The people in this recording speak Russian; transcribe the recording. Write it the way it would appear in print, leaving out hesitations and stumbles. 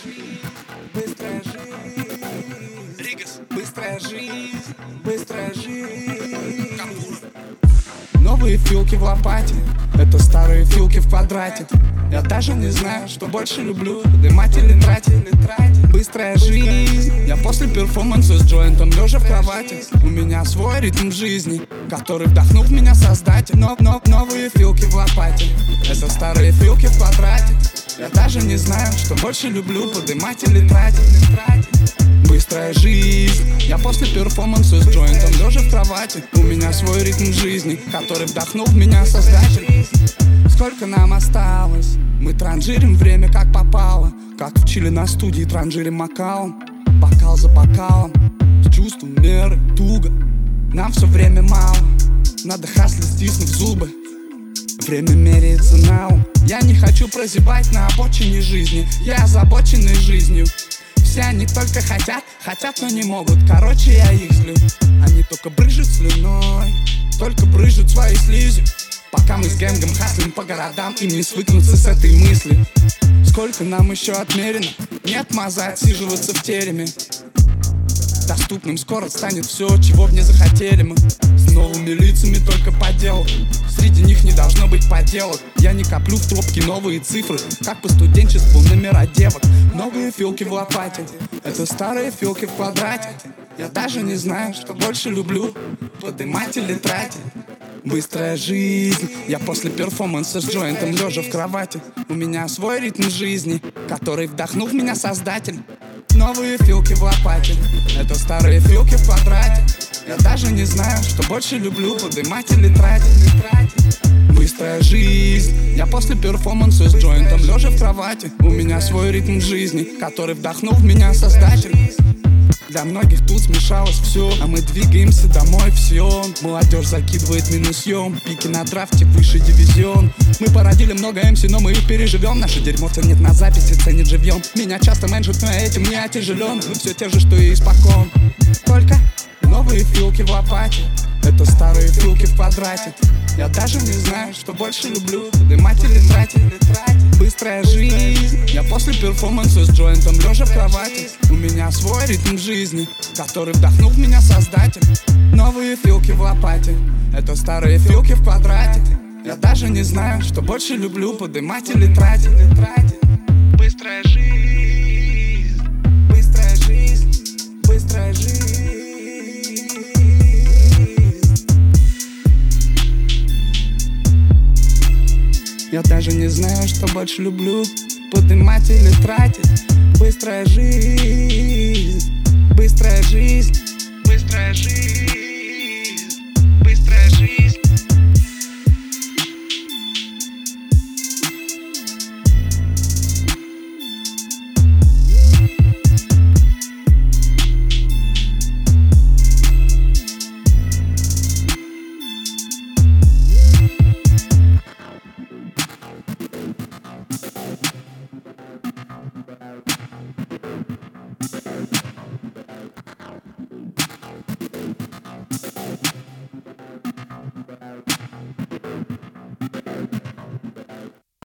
быстрая жизнь, Ригас, быстрая жизнь, быстрая жизнь. Новые филки в лопате, это старые филки в квадрате. Я даже не знаю, что больше люблю, подымать или тратить. Быстрая жизнь, я после перформанса с джойнтом лежа в кровати. У меня свой ритм жизни, который вдохнул в меня создатель. Новые филки в лопате, это старые филки в квадрате. Я даже не знаю, что больше люблю, подымать или тратить. Быстрая жизнь, я после перформанса с джойнтом лежа в кровати. У меня свой ритм жизни, который вдохнул в меня создатель. Сколько нам осталось? Мы транжирим время как попало, как в Чили на студии транжирим макалом. Бокал за бокалом, с чувством меры, туго. Нам все время мало, надо хаслить, стиснув зубы. Время меряется налом. Я не хочу прозябать на обочине жизни, я озабоченный жизнью. Все они только хотят, но не могут. Короче, я их злю. Они только брызжут слюной, только брызжут своей слизью. Пока мы с гэнгом хаслим по городам, им не свыкнуться с этой мыслью. Сколько нам еще отмерено? Нет маза отсиживаться в тереме. Доступным скоро станет все, чего б не захотели мы. С новыми лицами только по делу, среди них не должно быть подделок. Я не коплю в топки новые цифры, как по студенчеству номера девок. Новые филки в лопате, это старые филки в квадрате. Я даже не знаю, что больше люблю, подымать или тратить. Быстрая жизнь, я после перформанса с джойнтом лежа в кровати. У меня свой ритм жизни, который вдохнул в меня создатель. Новые филки в лопате, это старые филки в квадрате. Я даже не знаю, что больше люблю, подымать или тратить. Быстрая жизнь, я после перформанса с джойнтом лежа в кровати. У меня свой ритм жизни, который вдохнул в меня создатель. Для многих тут смешалось все, а мы двигаемся домой все. Молодежь закидывает минусьем, пики на драфте выше дивизион. Мы породили много МС, но мы их переживем. Наше дерьмо ценит на записи, ценит живьем. Меня часто менеджут, но этим не отяжелен. Мы все те же, что и испокон. Только новые филки в лопате, это старые филки в квадрате. Я даже не знаю, что больше люблю, подымать или тратить. Быстрая жизнь, я после перформанса с джойнтом лежа в кровати. У меня свой ритм жизни, который вдохнул в меня создатель. Новые филки в лопате, это старые филки в квадрате. Я даже не знаю, что больше люблю, подымать или тратить. Быстрая жизнь, быстрая жизнь, быстрая жизнь. Я даже не знаю, что больше люблю, подымать или тратить. Быстрая жизнь, быстрая жизнь, быстрая жизнь.